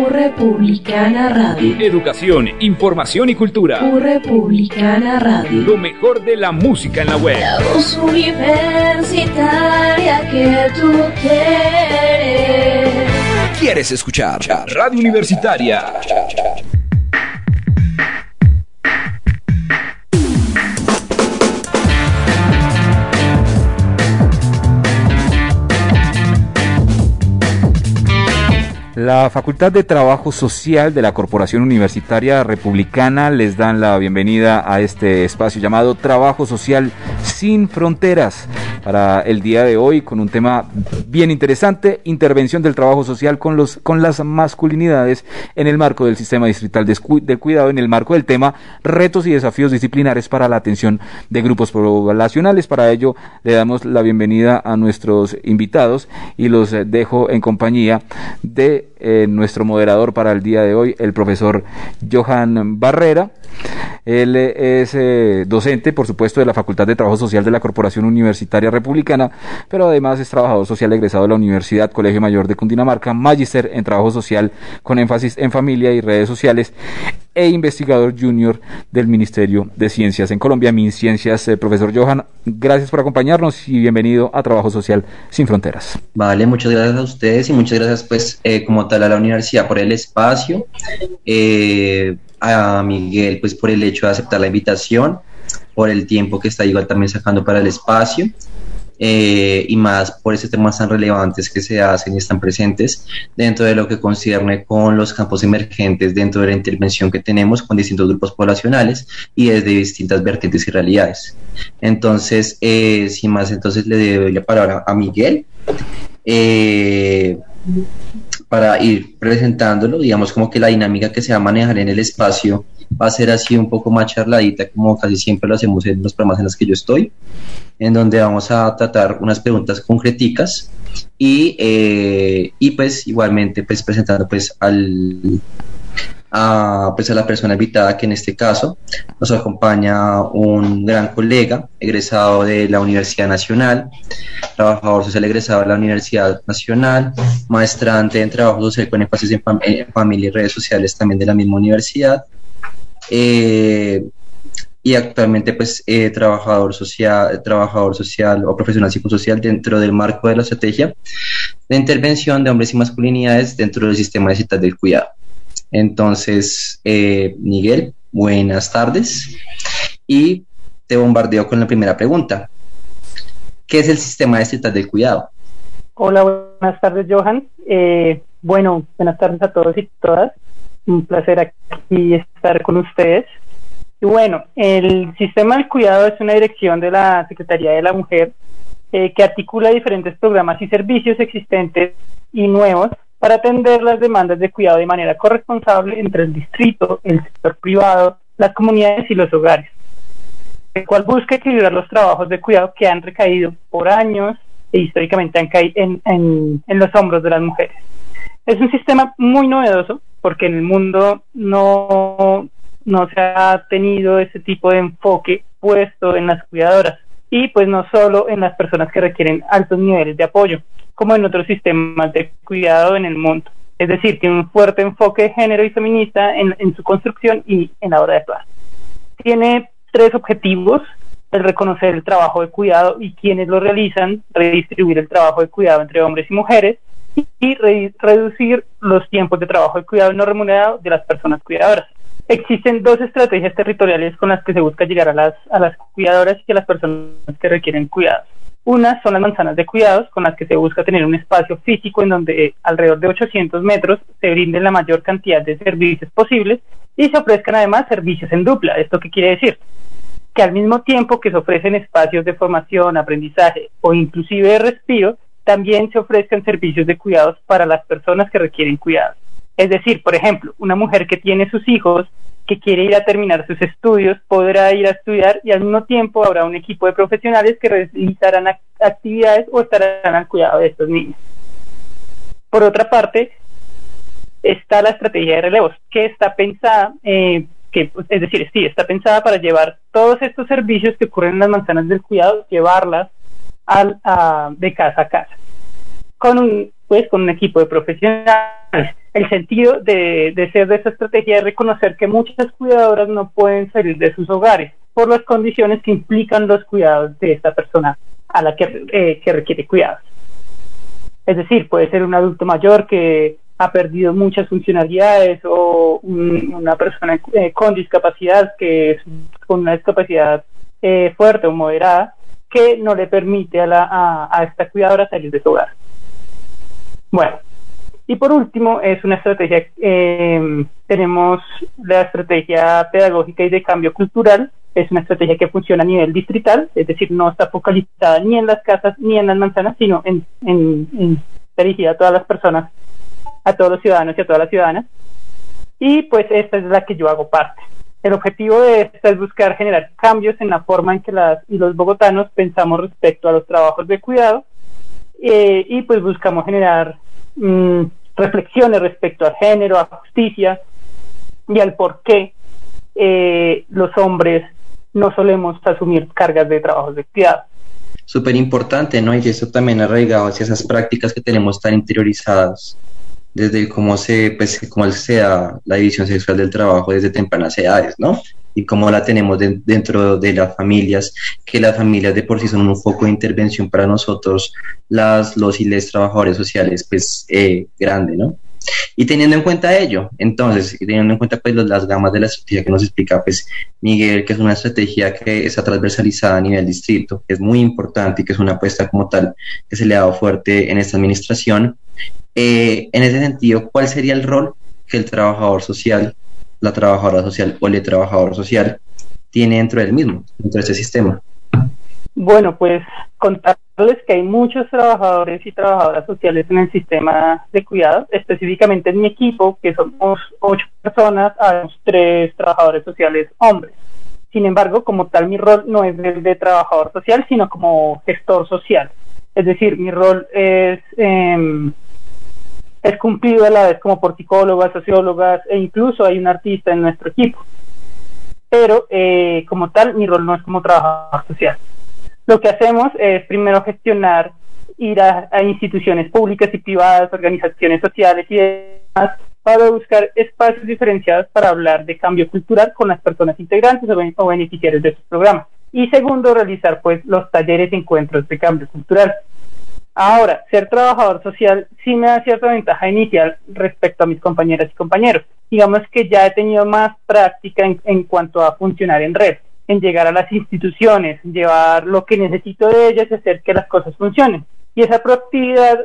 Republicana Radio. Educación, información y cultura. Republicana Radio. Lo mejor de la música en la web. La voz universitaria que tú quieres. ¿Quieres escuchar? Radio Universitaria. La Facultad de Trabajo Social de la Corporación Universitaria Republicana les dan la bienvenida a este espacio llamado Trabajo Social Sin Fronteras para el día de hoy, con un tema bien interesante: intervención del trabajo social con las masculinidades en el marco del sistema distrital de cuidado, en el marco del tema retos y desafíos disciplinares para la atención de grupos poblacionales. Para ello le damos la bienvenida a nuestros invitados y los dejo en compañía de nuestro moderador para el día de hoy, el profesor Johan Barrera. Él es docente, por supuesto, de la Facultad de Trabajo Social de la Corporación Universitaria Republicana, pero además es trabajador social egresado de la Universidad Colegio Mayor de Cundinamarca, magíster en Trabajo Social con énfasis en familia y redes sociales, e investigador junior del Ministerio de Ciencias en Colombia, MinCiencias. Profesor Johan, gracias por acompañarnos y bienvenido a Trabajo Social Sin Fronteras. Vale, muchas gracias a ustedes y muchas gracias pues como tal a la universidad por el espacio, a Miguel pues por el hecho de aceptar la invitación, por el tiempo que está igual también sacando para el espacio. Y más por esos temas tan relevantes que se hacen y están presentes dentro de lo que concierne con los campos emergentes dentro de la intervención que tenemos con distintos grupos poblacionales y desde distintas vertientes y realidades. Entonces, sin más, entonces le doy la palabra a Miguel para ir presentándolo. Digamos como que la dinámica que se va a manejar en el espacio va a ser así un poco más charladita, como casi siempre lo hacemos en los programas en los que yo estoy, en donde vamos a tratar unas preguntas concreticas y pues igualmente pues presentando pues a la persona invitada, que en este caso nos acompaña un gran colega egresado de la Universidad Nacional, trabajador social egresado de la Universidad Nacional, maestrante en trabajo social con énfasis en familia y redes sociales también de la misma universidad, y actualmente pues trabajador social o profesional psicosocial dentro del marco de la estrategia de intervención de hombres y masculinidades dentro del sistema distrital del cuidado. Entonces, Miguel, buenas tardes y te bombardeo con la primera pregunta. ¿Qué es el sistema distrital del cuidado? Hola, buenas tardes, Johan. Buenas tardes a todos y todas. Un placer aquí estar con ustedes. Y bueno, el sistema del cuidado es una dirección de la Secretaría de la Mujer que articula diferentes programas y servicios existentes y nuevos para atender las demandas de cuidado de manera corresponsable entre el distrito, el sector privado, las comunidades y los hogares, el cual busca equilibrar los trabajos de cuidado que han recaído por años e históricamente han caído en los hombros de las mujeres. Es un sistema muy novedoso porque en el mundo no se ha tenido ese tipo de enfoque puesto en las cuidadoras y pues no solo en las personas que requieren altos niveles de apoyo, como en otros sistemas de cuidado en el mundo. Es decir, tiene un fuerte enfoque de género y feminista en su construcción y en la hora de actuar. Tiene 3 objetivos: el reconocer el trabajo de cuidado y quienes lo realizan, redistribuir el trabajo de cuidado entre hombres y mujeres y reducir los tiempos de trabajo de cuidado no remunerado de las personas cuidadoras. Existen 2 estrategias territoriales con las que se busca llegar a las cuidadoras y a las personas que requieren cuidados. Una son las manzanas de cuidados, con las que se busca tener un espacio físico en donde alrededor de 800 metros se brinden la mayor cantidad de servicios posibles y se ofrezcan además servicios en dupla. ¿Esto qué quiere decir? Que al mismo tiempo que se ofrecen espacios de formación, aprendizaje o inclusive de respiro, también se ofrezcan servicios de cuidados para las personas que requieren cuidados. Es decir, por ejemplo, una mujer que tiene sus hijos, que quiere ir a terminar sus estudios, podrá ir a estudiar y al mismo tiempo habrá un equipo de profesionales que realizarán actividades o estarán al cuidado de estos niños. Por otra parte, está la estrategia de relevos, que está pensada, está pensada para llevar todos estos servicios que ocurren en las manzanas del cuidado, llevarlas de casa a casa, con pues con un equipo de profesionales. El sentido de ser de esta estrategia es reconocer que muchas cuidadoras no pueden salir de sus hogares por las condiciones que implican los cuidados de esta persona a la que requiere cuidados. Es decir, puede ser un adulto mayor que ha perdido muchas funcionalidades o una persona con discapacidad, que es con una discapacidad fuerte o moderada, que no le permite a esta cuidadora salir de su hogar. Bueno, y por último es una estrategia, tenemos la estrategia pedagógica y de cambio cultural. Es una estrategia que funciona a nivel distrital, es decir, no está focalizada ni en las casas ni en las manzanas, sino en dirigida a todas las personas, a todos los ciudadanos y a todas las ciudadanas. Y pues esta es la que yo hago parte. El objetivo de esta es buscar generar cambios en la forma en que los bogotanos pensamos respecto a los trabajos de cuidado, y pues buscamos generar reflexiones respecto al género, a justicia y al por qué los hombres no solemos asumir cargas de trabajos de cuidado. Súper importante, ¿no? Y eso también arraigado hacia esas prácticas que tenemos tan interiorizadas, desde cómo se da la división sexual del trabajo desde tempranas edades, ¿no? Y cómo la tenemos dentro de las familias, que las familias de por sí son un foco de intervención para nosotros, los y les trabajadores sociales, pues, grande, ¿no? Y teniendo en cuenta ello, entonces, y teniendo en cuenta pues las gamas de la estrategia que nos explica pues Miguel, que es una estrategia que está transversalizada a nivel distrito, que es muy importante y que es una apuesta como tal que se le ha dado fuerte en esta administración, en ese sentido, ¿cuál sería el rol que el trabajador social, la trabajadora social o el trabajador social tiene dentro del mismo, dentro de este sistema? Bueno, pues contarles que hay muchos trabajadores y trabajadoras sociales en el sistema de cuidados, específicamente en mi equipo, que somos 8 personas, hay 3 trabajadores sociales hombres. Sin embargo, como tal, mi rol no es el de trabajador social, sino como gestor social. Es decir, mi rol es cumplido a la vez como por psicólogas, sociólogas, e incluso hay un artista en nuestro equipo. Pero como tal, mi rol no es como trabajador social. Lo que hacemos es primero gestionar, ir a instituciones públicas y privadas, organizaciones sociales y demás, para buscar espacios diferenciados para hablar de cambio cultural con las personas integrantes o beneficiarios de estos programas. Y segundo, realizar pues los talleres y encuentros de cambio cultural. Ahora, ser trabajador social sí me da cierta ventaja inicial respecto a mis compañeras y compañeros. Digamos que ya he tenido más práctica en cuanto a funcionar en red, en llegar a las instituciones, llevar lo que necesito de ellas y hacer que las cosas funcionen. Y esa proactividad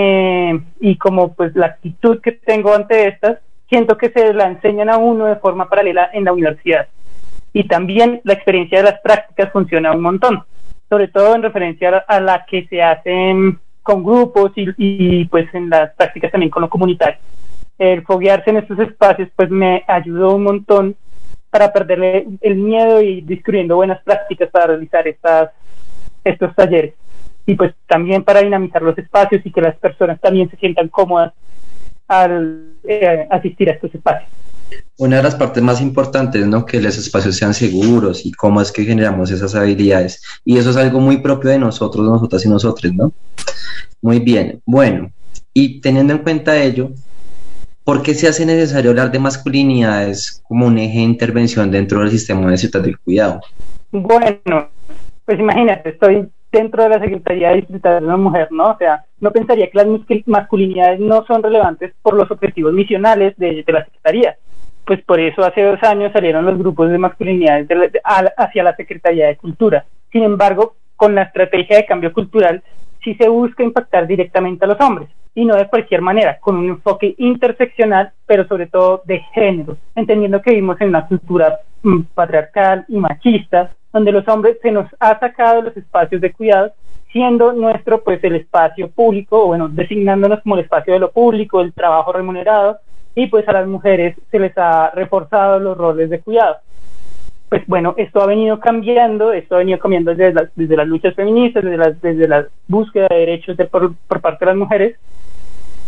y como pues la actitud que tengo ante estas, siento que se la enseñan a uno de forma paralela en la universidad. Y también la experiencia de las prácticas funciona un montón, sobre todo en referencia a la que se hacen con grupos y pues en las prácticas también con lo comunitario. El foguearse en estos espacios pues me ayudó un montón para perderle el miedo y ir descubriendo buenas prácticas para realizar estos talleres. Y pues también para dinamizar los espacios y que las personas también se sientan cómodas al asistir a estos espacios. Una de las partes más importantes, ¿no? Que los espacios sean seguros y cómo es que generamos esas habilidades. Y eso es algo muy propio de nosotros, nosotras y nosotres, ¿no? Muy bien. Bueno, y teniendo en cuenta ello, ¿por qué se hace necesario hablar de masculinidades como un eje de intervención dentro del sistema de ciudad del cuidado? Bueno, pues imagínate, estoy dentro de la Secretaría Distrital de una mujer, ¿no? O sea, no pensaría que las masculinidades no son relevantes por los objetivos misionales de la Secretaría. Pues por eso hace 2 años salieron los grupos de masculinidades hacia la Secretaría de Cultura. Sin embargo, con la estrategia de cambio cultural sí se busca impactar directamente a los hombres, y no de cualquier manera, con un enfoque interseccional, pero sobre todo de género, entendiendo que vivimos en una cultura patriarcal y machista, donde los hombres se nos ha sacado de los espacios de cuidado, siendo nuestro pues el espacio público, o bueno, designándonos como el espacio de lo público, el trabajo remunerado, y pues a las mujeres se les ha reforzado los roles de cuidado. Pues bueno, esto ha venido cambiando desde las luchas feministas, desde la búsqueda de derechos por parte de las mujeres,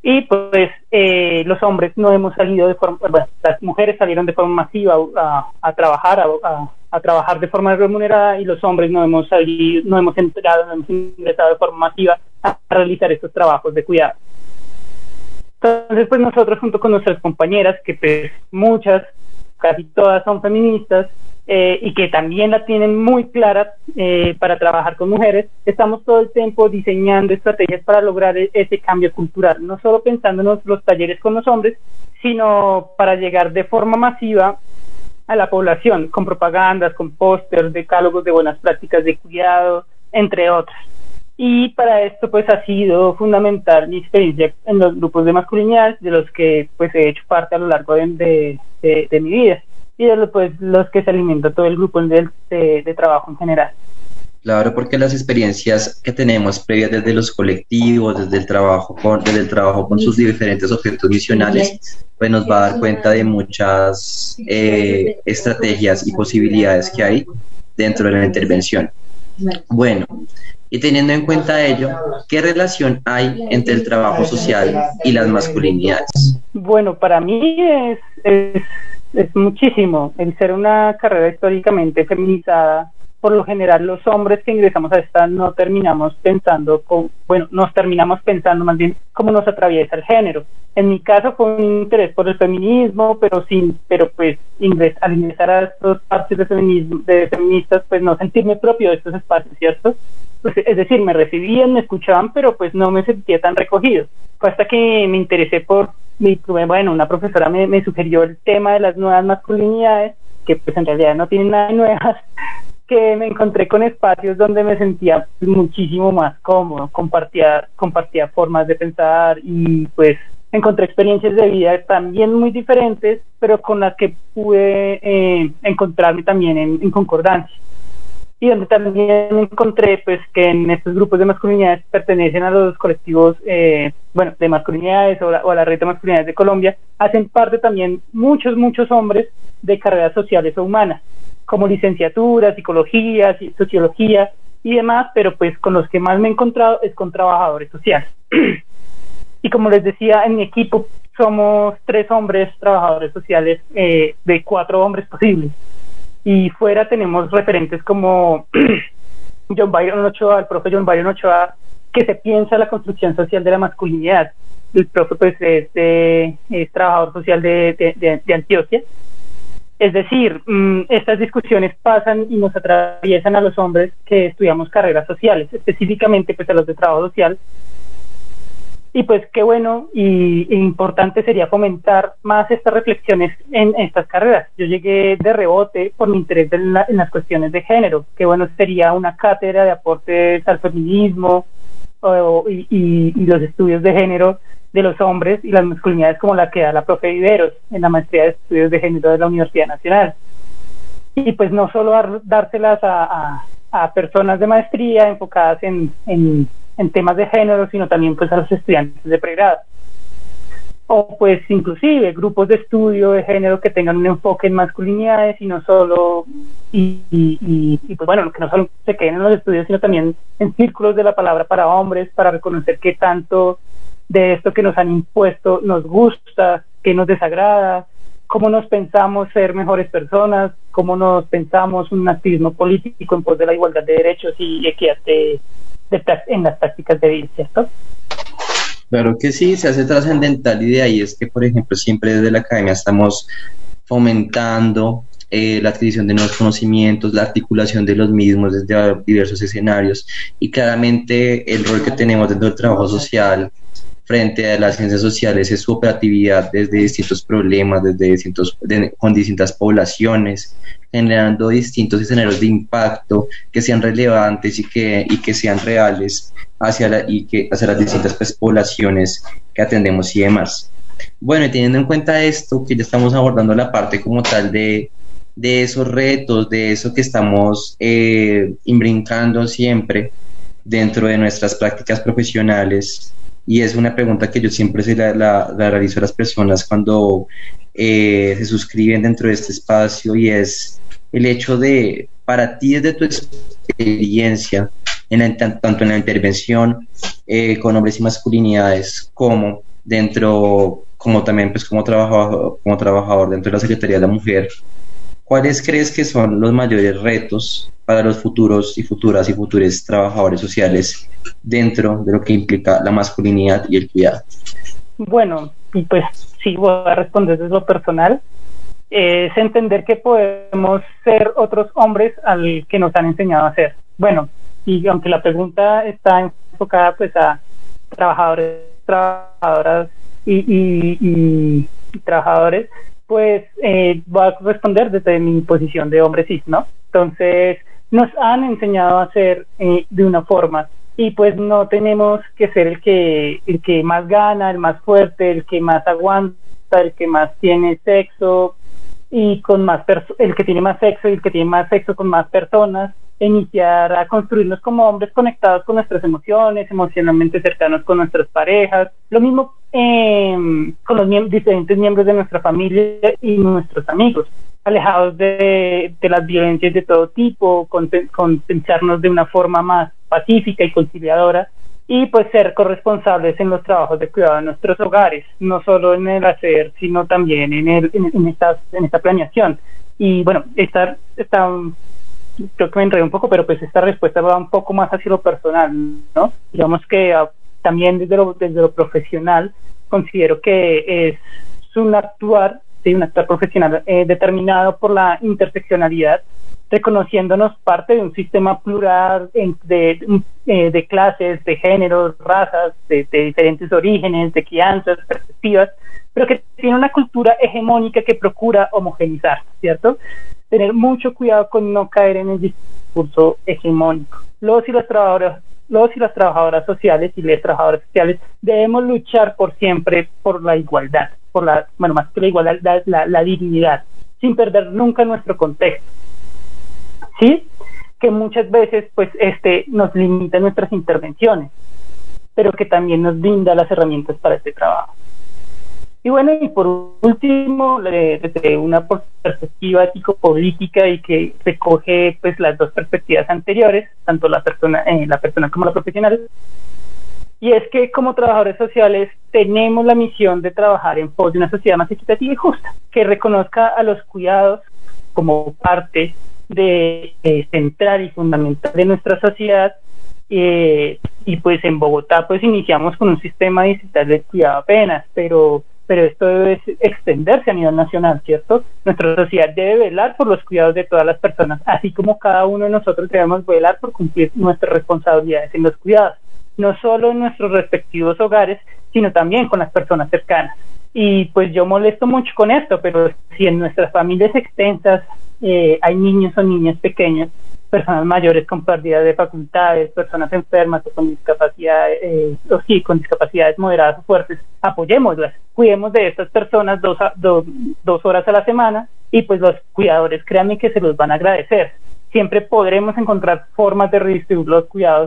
Y pues los hombres no hemos salido de forma, bueno, las mujeres salieron de forma masiva a trabajar de forma remunerada, y los hombres no hemos ingresado de forma masiva a realizar estos trabajos de cuidado. Entonces, pues nosotros, junto con nuestras compañeras, que pues muchas, casi todas son feministas, y que también la tienen muy clara para trabajar con mujeres, estamos todo el tiempo diseñando estrategias para lograr ese cambio cultural, no solo pensando en los talleres con los hombres, sino para llegar de forma masiva a la población, con propagandas, con pósters, decálogos de buenas prácticas de cuidado, entre otras. Y para esto pues ha sido fundamental mi experiencia en los grupos de masculinidades, de los que pues he hecho parte a lo largo de mi vida, y de los que se alimenta todo el grupo de trabajo en general. Claro, porque las experiencias que tenemos previas desde los colectivos, desde el trabajo con sus diferentes objetos misionales, pues nos va a dar cuenta de muchas estrategias y posibilidades que hay dentro de la intervención. Bueno, y teniendo en cuenta ello, ¿qué relación hay entre el trabajo social y las masculinidades? Bueno, para mí es muchísimo. El ser una carrera históricamente feminizada, por lo general los hombres que ingresamos a esta nos terminamos pensando más bien cómo nos atraviesa el género. En mi caso fue un interés por el feminismo, pero pues al ingresar a estos espacios de feministas, pues no sentirme propio de estos espacios, ¿cierto? Pues, es decir, me recibían, me escuchaban, pero pues no me sentía tan recogido. Fue hasta que me interesé una profesora me sugirió el tema de las nuevas masculinidades, que pues en realidad no tienen nada de nuevas, que me encontré con espacios donde me sentía muchísimo más cómodo, compartía formas de pensar, y pues encontré experiencias de vida también muy diferentes, pero con las que pude encontrarme también en concordancia. Y donde también encontré pues que en estos grupos de masculinidades pertenecen a los colectivos de masculinidades o a la red de masculinidades de Colombia, hacen parte también muchos hombres de carreras sociales o humanas, como licenciatura, psicología, sociología y demás, pero pues con los que más me he encontrado es con trabajadores sociales. Y como les decía, en mi equipo somos 3 hombres trabajadores sociales de 4 hombres posibles. Y fuera tenemos referentes como John Byron Ochoa, el profe John Byron Ochoa, que se piensa la construcción social de la masculinidad. El profe pues es trabajador social de Antioquia. Es decir, estas discusiones pasan y nos atraviesan a los hombres que estudiamos carreras sociales, específicamente pues a los de trabajo social. Y pues qué bueno y importante sería fomentar más estas reflexiones en estas carreras. Yo llegué de rebote por mi interés en las cuestiones de género. Qué bueno sería una cátedra de aportes al feminismo y los estudios de género de los hombres y las masculinidades, como la que da la profe Viveros en la maestría de estudios de género de la Universidad Nacional. Y pues no solo dárselas a personas de maestría enfocadas en temas de género, sino también pues a los estudiantes de pregrado, o pues inclusive grupos de estudio de género que tengan un enfoque en masculinidades y no solo pues bueno, que no solo se queden en los estudios, sino también en círculos de la palabra para hombres, para reconocer qué tanto de esto que nos han impuesto nos gusta, qué nos desagrada, cómo nos pensamos ser mejores personas, cómo nos pensamos un activismo político en pos de la igualdad de derechos y equidad en las prácticas de vida, ¿cierto? Claro que sí, se hace trascendental, y de ahí es que, por ejemplo, siempre desde la academia estamos fomentando la adquisición de nuevos conocimientos, la articulación de los mismos desde diversos escenarios, y claramente el rol que tenemos dentro del trabajo social frente a las ciencias sociales es su operatividad desde distintos problemas, con distintas poblaciones, generando distintos escenarios de impacto que sean relevantes y que sean reales hacia las distintas poblaciones que atendemos y demás. Bueno, y teniendo en cuenta esto, que ya estamos abordando la parte como tal de esos retos, de eso que estamos imbrincando siempre dentro de nuestras prácticas profesionales, y es una pregunta que yo siempre la realizo a las personas cuando se suscriben dentro de este espacio, y es el hecho de, para ti desde tu experiencia, tanto en la intervención con hombres y masculinidades como dentro, como también pues como trabajador dentro de la Secretaría de la Mujer, ¿cuáles crees que son los mayores retos para los futuros y futuras y futures trabajadores sociales dentro de lo que implica la masculinidad y el cuidado? Bueno, y pues sí, voy a responder desde lo personal. Es entender que podemos ser otros hombres al que nos han enseñado a ser. Bueno, y aunque la pregunta está enfocada pues a trabajadores, trabajadoras y trabajadores, pues voy a responder desde mi posición de hombre cis, ¿no? Entonces, nos han enseñado a ser de una forma, y pues no tenemos que ser el que más gana, el más fuerte, el que más aguanta, el que más tiene sexo, y con más el que tiene más sexo y el que tiene más sexo con más personas, iniciar a construirnos como hombres conectados con nuestras emociones, emocionalmente cercanos con nuestras parejas, lo mismo con los diferentes miembros de nuestra familia y nuestros amigos, alejados de las violencias de todo tipo, con pensarnos de una forma más pacífica y conciliadora, y pues ser corresponsables en los trabajos de cuidado de nuestros hogares, no solo en el hacer, sino también en esta planeación. Y bueno, creo que me enredé un poco, pero pues esta respuesta va un poco más hacia lo personal, ¿no? Digamos que también desde lo profesional considero que es un actuar profesional determinado por la interseccionalidad, reconociéndonos parte de un sistema plural de clases, de géneros, razas, de diferentes orígenes, de crianzas, perspectivas, pero que tiene una cultura hegemónica que procura homogenizar, ¿cierto? Tener mucho cuidado con no caer en el discurso hegemónico. Los y las trabajadoras sociales y las trabajadoras sociales debemos luchar por siempre por la igualdad, más que la igualdad, la dignidad, sin perder nunca nuestro contexto. ¿Sí? Que muchas veces pues nos limita nuestras intervenciones, pero que también nos brinda las herramientas para este trabajo. Y bueno, y por último, desde una perspectiva ético-política y que recoge pues las dos perspectivas anteriores, tanto la personal como la profesional, y es que como trabajadores sociales tenemos la misión de trabajar en pos de una sociedad más equitativa y justa, que reconozca a los cuidados como parte de central y fundamental de nuestra sociedad, y pues en Bogotá pues iniciamos con un sistema digital de cuidado apenas, pero esto debe extenderse a nivel nacional, ¿cierto? Nuestra sociedad debe velar por los cuidados de todas las personas, así como cada uno de nosotros debemos velar por cumplir nuestras responsabilidades en los cuidados, no solo en nuestros respectivos hogares, sino también con las personas cercanas. Y pues yo molesto mucho con esto, pero si en nuestras familias extensas hay niños o niñas pequeños, personas mayores con pérdida de facultades, personas enfermas o con discapacidades moderadas o fuertes, apoyémoslas, cuidemos de estas personas 2 horas a la semana, y pues los cuidadores, créanme que se los van a agradecer. Siempre podremos encontrar formas de redistribuir los cuidados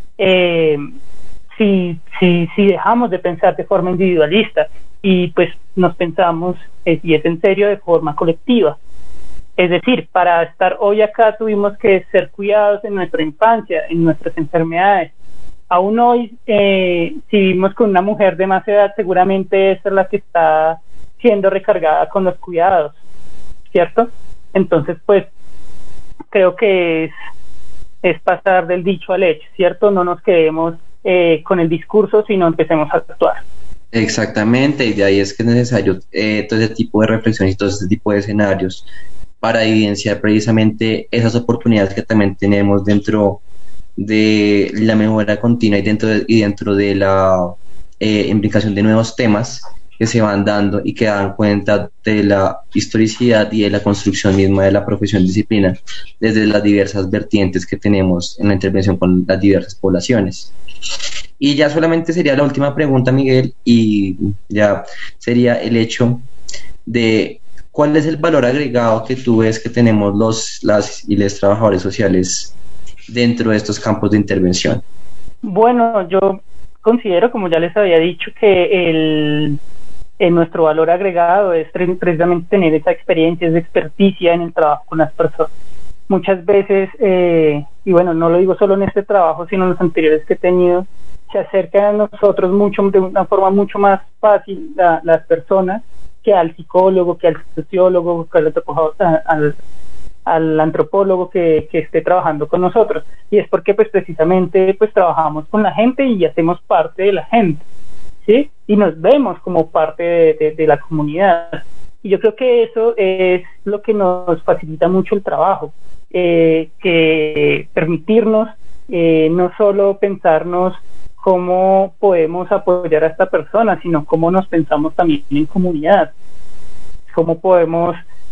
si dejamos de pensar de forma individualista y pues nos pensamos, y es en serio, de forma colectiva. Es decir, para estar hoy acá tuvimos que ser cuidados en nuestra infancia, en nuestras enfermedades. Aún hoy, si vivimos con una mujer de más edad, seguramente esa es la que está siendo recargada con los cuidados, ¿cierto? Entonces, pues, creo que es pasar del dicho al hecho, ¿cierto? No nos quedemos con el discurso, sino empecemos a actuar. Exactamente, y de ahí es que es necesario todo ese tipo de reflexiones y todo ese tipo de escenarios para evidenciar precisamente esas oportunidades que también tenemos dentro de la mejora continua y dentro de la implicación de nuevos temas que se van dando y que dan cuenta de la historicidad y de la construcción misma de la profesión disciplina desde las diversas vertientes que tenemos en la intervención con las diversas poblaciones. Y ya solamente sería la última pregunta, Miguel, y ya sería el hecho de ¿cuál es el valor agregado que tú ves que tenemos las y los trabajadores sociales dentro de estos campos de intervención? Bueno, yo considero, como ya les había dicho, que nuestro valor agregado es precisamente tener esa experiencia, esa experticia en el trabajo con las personas. Muchas veces, y bueno, no lo digo solo en este trabajo, sino en los anteriores que he tenido, se acercan a nosotros de una forma mucho más fácil las personas que al psicólogo, que al sociólogo, que al antropólogo que esté trabajando con nosotros. Y es porque pues precisamente pues trabajamos con la gente y hacemos parte de la gente, ¿sí? Y nos vemos como parte de la comunidad. Y yo creo que eso es lo que nos facilita mucho el trabajo, que permitirnos no solo pensarnos cómo podemos apoyar a esta persona, sino cómo nos pensamos también en comunidad, cómo podemos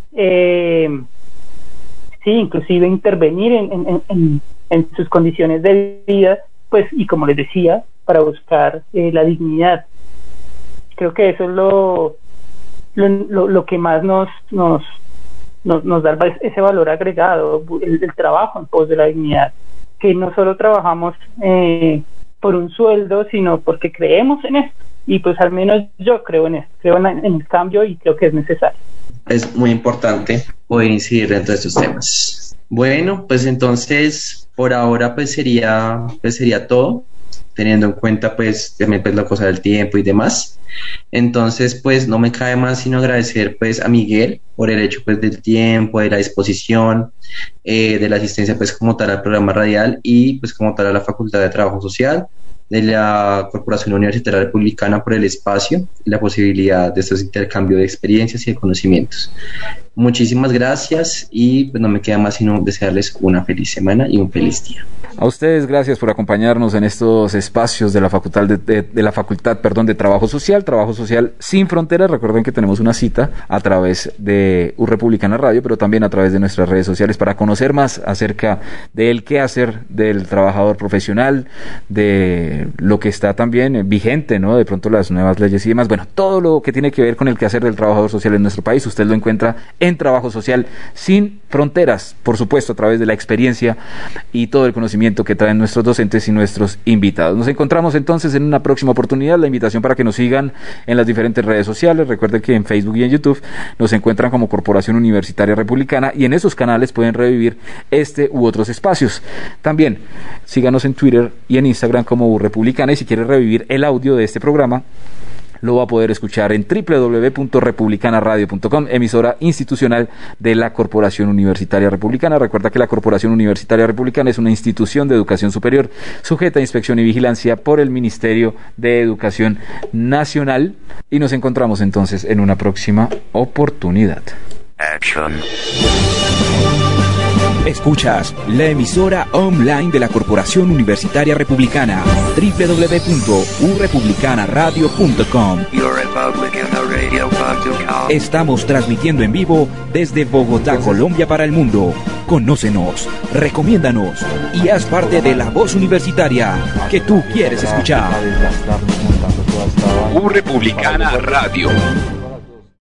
inclusive intervenir en sus condiciones de vida, pues, y como les decía, para buscar la dignidad. Creo que eso es lo que más nos da ese valor agregado, el trabajo en pos de la dignidad, que no solo trabajamos por un sueldo, sino porque creemos en esto, y pues al menos yo creo en esto, creo en el cambio y creo que es necesario. Es muy importante poder incidir dentro de estos temas. Bueno, pues entonces por ahora pues sería todo, teniendo en cuenta pues también pues la cosa del tiempo y demás. Entonces pues no me cabe más sino agradecer pues a Miguel por el hecho pues del tiempo, de la disposición, de la asistencia pues como tal al programa radial y pues como tal a la Facultad de Trabajo Social de la Corporación Universitaria Republicana por el espacio y la posibilidad de estos intercambios de experiencias y de conocimientos. Muchísimas gracias y pues no me queda más sino desearles una feliz semana y un feliz día. A ustedes gracias por acompañarnos en estos espacios de la Facultad de Trabajo Social Sin Fronteras. Recuerden que tenemos una cita a través de Republicana Radio, pero también a través de nuestras redes sociales para conocer más acerca del quehacer del trabajador profesional, de lo que está también vigente, ¿no? De pronto las nuevas leyes y demás. Bueno, todo lo que tiene que ver con el quehacer del trabajador social en nuestro país, usted lo encuentra en Trabajo Social Sin Fronteras, por supuesto, a través de la experiencia y todo el conocimiento que traen nuestros docentes y nuestros invitados. Nos encontramos entonces en una próxima oportunidad. La invitación para que nos sigan en las diferentes redes sociales. Recuerden que en Facebook y en YouTube nos encuentran como Corporación Universitaria Republicana y en esos canales pueden revivir este u otros espacios. También síganos en Twitter y en Instagram como Republicana, y si quiere revivir el audio de este programa lo va a poder escuchar en www.republicanaradio.com, emisora institucional de la Corporación Universitaria Republicana. Recuerda que la Corporación Universitaria Republicana es una institución de educación superior sujeta a inspección y vigilancia por el Ministerio de Educación Nacional, y nos encontramos entonces en una próxima oportunidad. Action. Escuchas la emisora online de la Corporación Universitaria Republicana, www.urepublicanaradio.com. Estamos transmitiendo en vivo desde Bogotá, Colombia, para el mundo. Conócenos, recomiéndanos y haz parte de la voz universitaria que tú quieres escuchar. Republicana Radio.